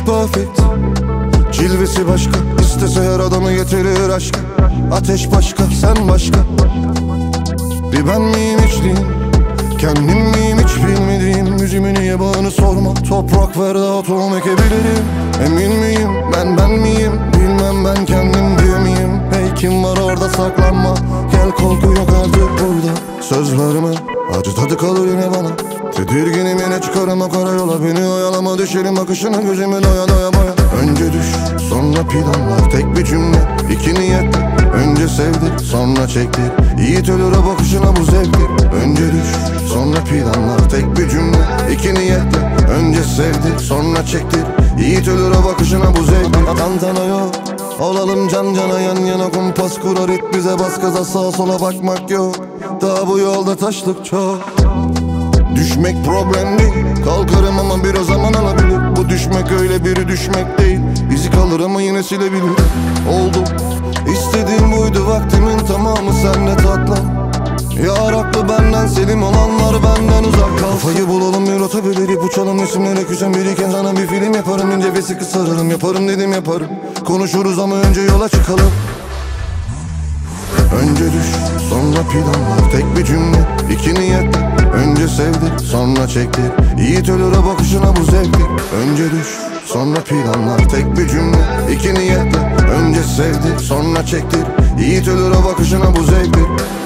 perfect. Cilvesi başka, istese her adamı getirir aşka. Ateş başka, sen başka. Bir ben miyim içtiğim, kendim miyim hiç bilmediğim. Yüzümü niye bağını sorma, toprak ver daha tohum ekebilirim. Emin miyim, ben miyim, bilmem ben kendim diye miyim. Hey kim var orada saklanma, gel korku yok artık burada. Söz verme, acı tadı kalır yine bana. Tedirginim yine çıkarım o karayola. Beni oyalama düşerim akışına, gözümü doya doya boya. Önce düş, sonra planlar, tek bir cümle, iki niyet. Önce sevdir, sonra çektir, yiğit ölür o bakışına bu zevktir. Önce düş, sonra planlar, tek bir cümle, iki niyetle. Önce sevdir, sonra çektir, yiğit ölür o bakışına bu zevktir. Tantana yok, olalım can cana yan yana. Kumpas kurar it bize, bas gaza sağa sola bakmak yok. Daha bu yolda taşlık çok. Düşmek problem değil, kalkarım ama biraz zaman alabilir. Bu düşmek öyle biri düşmek değil, izi kalır ama yine silebilir. Oldu, istediğim buydu, vaktimin tamamı senle tatlan. Yar haklı benden, selim olanlar benden uzak kalsın. Kafayı bulalım bir rota belirip uçalım, isimlere küsen biriyken sana bir film yaparım. İnce ve sıkı sararım, yaparım dedim yaparım. Konuşuruz ama önce yola çıkalım. Önce düş, sonra planlar, tek bir cümle, iki niyet. Önce sevdir, sonra çektir, yiğit ölür o bakışına bu zevktir. Önce düş, sonra planlar, tek bir cümle, iki niyetle. Önce sevdir, sonra çektir, yiğit ölür o bakışına bu zevktir.